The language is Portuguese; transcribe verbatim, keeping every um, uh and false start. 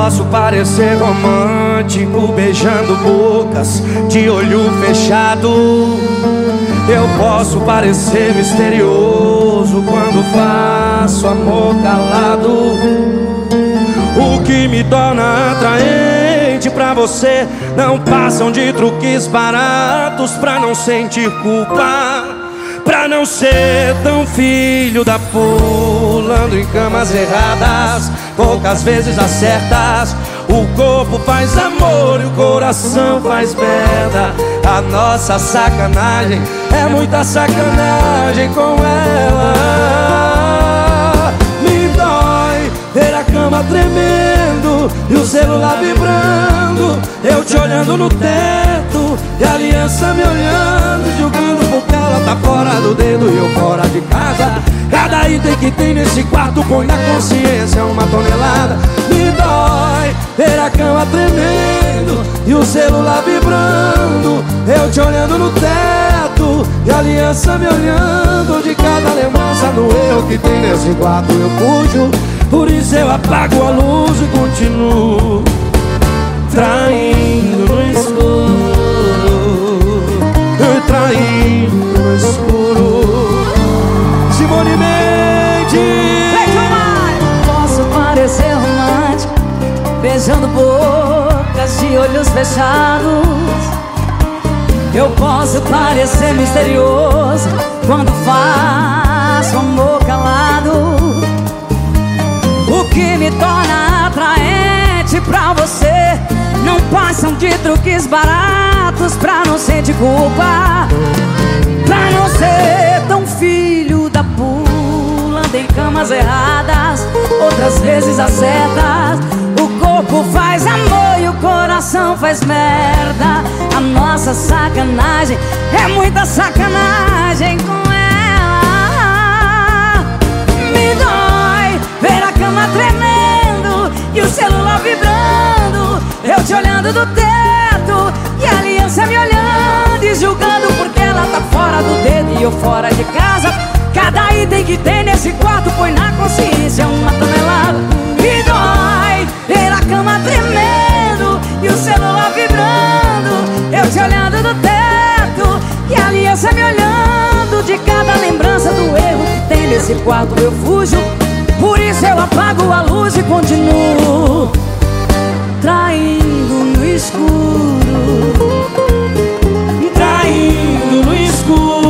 posso parecer romântico, beijando bocas de olho fechado. Eu posso parecer misterioso quando faço amor calado. O que me torna atraente pra você não passam de truques baratos pra não sentir culpa, pra não ser tão filho da pulando em camas erradas, poucas vezes acertas. O corpo faz amor e o coração faz merda. A nossa sacanagem é muita sacanagem com ela. Me dói ver a cama tremendo e o celular vibrando, eu te olhando no teto e a aliança me olhando, julgando porque ela tá fora do dedo e eu fora de casa. Cada item que tem nesse quarto põe na consciência uma tonelada. Me dói ver a cama tremendo e o celular vibrando, eu te olhando no teto e a aliança me olhando. De cada lembrança do eu que tem nesse quarto eu fujo, por isso eu apago a luz e continuo traindo no escuro, traindo no escuro. Simone Mendes. Posso parecer romântico, beijando bocas de olhos fechados. Eu posso parecer misterioso quando faço amor calado. O que me torna atraente pra você não passam de truques baratos pra não sentir culpa, pra não ser tão filho da pulando em camas erradas, outras vezes acertas. O corpo faz amor e o coração faz merda. A nossa sacanagem é muita sacanagem com ela. Me dói ver a cama tremendo e o celular vibrando, eu te olhando do teto e a aliança me olhando e julgando porque ela tá fora do dedo e eu fora de casa. Cada item que tem nesse quarto põe na consciência uma tonelada. Me dói ver a cama tremendo e o celular vibrando, eu te olhando do teto e a aliança me olhando. De cada lembrança do erro que tem nesse quarto eu fujo, por isso eu apago a luz e continuo traindo no escuro, Traindo no escuro.